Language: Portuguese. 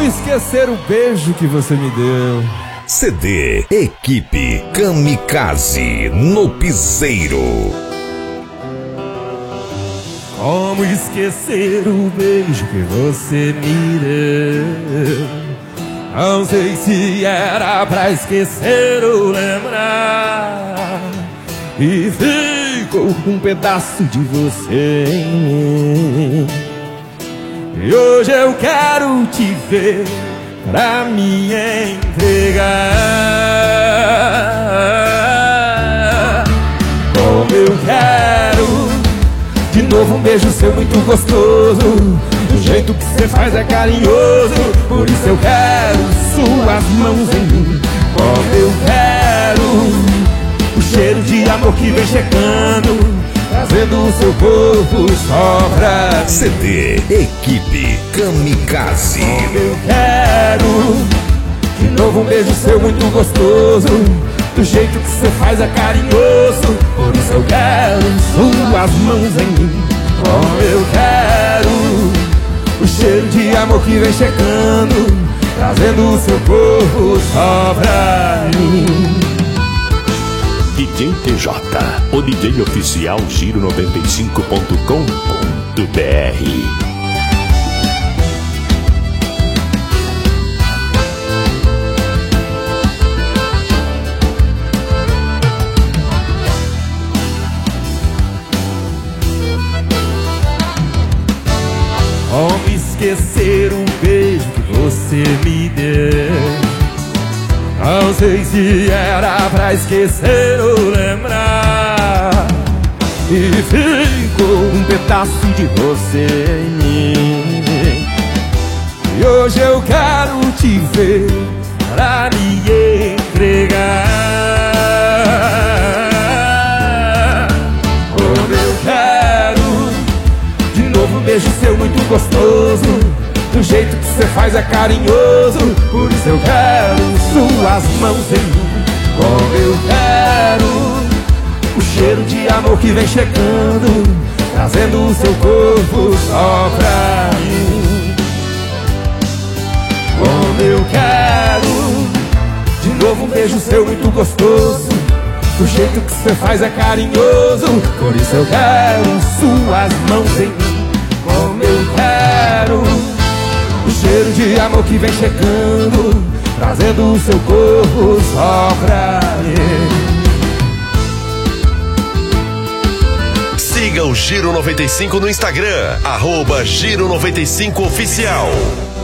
esquecer o beijo que você me deu. CD Equipe Kamikaze no Piseiro. Como esquecer o beijo que você me deu? Não sei se era pra esquecer ou lembrar. E ficou um pedaço de você em mim. E hoje eu quero te ver pra me entregar. Como eu quero de novo um beijo seu muito gostoso. Do jeito que você faz é carinhoso. Por isso eu quero suas mãos em mim. Como eu quero o cheiro de amor que vem chegando, trazendo o seu corpo só pra mim. CD Equipe Kamikaze. Como eu quero de novo um beijo seu muito gostoso. Do jeito que você faz é carinhoso. Por isso eu quero suas mãos em mim. Como eu quero o cheiro de amor que vem chegando, trazendo o seu corpo só pra mim. DJ TJ, o DJ oficial Giro95.com.br. Como esquecer o beijo que você me deu? Não sei se era pra esquecer ou lembrar. E ficou um pedaço de você em mim. E hoje eu quero te ver pra me entregar. Como eu quero de novo um beijo seu muito gostoso. Do jeito que você faz é carinhoso. Por isso eu quero suas mãos em mim. Como eu quero o cheiro de amor que vem chegando, trazendo o seu corpo só pra mim. Como eu quero de novo um beijo seu muito gostoso. Do jeito que você faz é carinhoso. Por isso eu quero suas mãos em mim. Como eu quero o cheiro de amor que vem chegando, trazendo o seu corpo só pra mim. Siga o Giro 95 no Instagram, @Giro95Oficial.